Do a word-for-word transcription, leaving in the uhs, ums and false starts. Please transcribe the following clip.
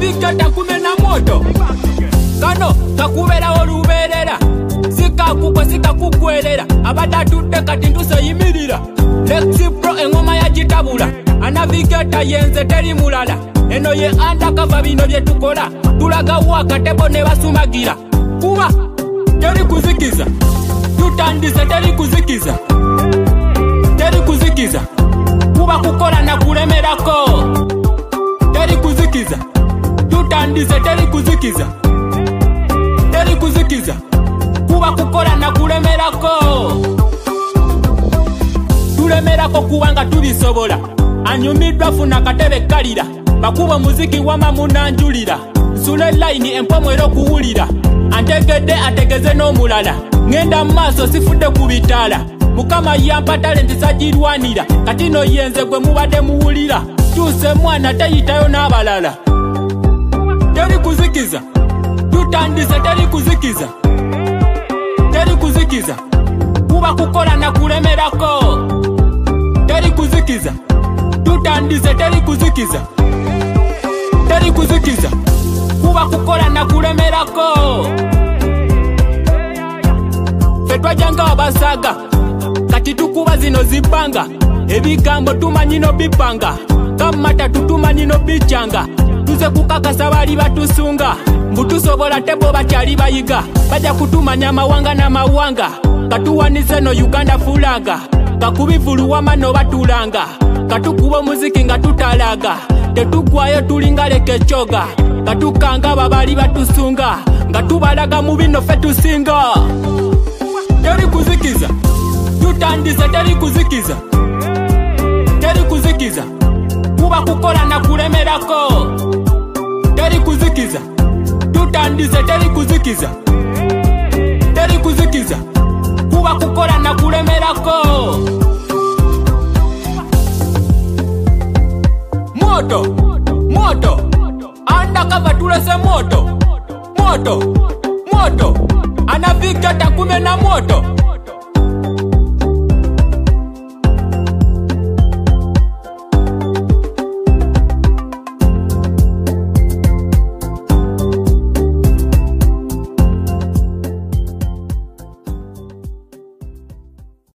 anaviketa kumena moto kano kakubera oluberera sikakukwe sikakugwerera abadatutte kati ntuseyimirira Lexipro engoma ya jitabula anaviketa yenze teri mulala eno ye andakava bino byetukola tulaga waka tebo ne basumagira kuba teri kuzikiza tutandise teri kuzikiza teri kuzikiza kuba kukola na kulemerako teri kuzikiza tutandise teri kuzikiza teri kuzikiza kuba kukola na kulemerako tulemerako kubanga tubisobola anyumidwa funa katebe kalira bakuba muziki wama munanjulira nsule line empomwero kuwulira antegedde ategeze n'omulala ngenda maaso sifudde kubitala mukama yampa talenti sajirwanira kati no yenze gwe mubadde muwulira tuse mwana tayitayo n'abalala teri kuzikiza tutandise teri kuzikiza teri kuzikiza kuba kukola na kulemerako teri kuzikiza tutandise teri kuzikiza teri kuzikiza kuba kukola na kulemerako fetwajanga abasaga kati tukuba zino zibanga ebigambo tumanyino bipanga kamata tutumanyino bichanga tuze kukakasa bali batusunga mbutusobola tebo bakyali bayiga baja kutumanya mawanga na mawanga katuwanise no Uganda fulaga kakubivulu wamano batulanga katukuba muziki nga tutalaga tetugwayo tulinga lekechoga katukanga babali batusunga nga tubalaga mu bino fe tusinga teri kuzikiza tutandise teri kuzikiza teri kuzikiza kuba kukola na kulemerako teri kuzikiza tutandise teri kuzikiza teri kuzikiza kuba kukola na kulemerako moto moto andakava tulese moto moto moto anaviketa kumena moto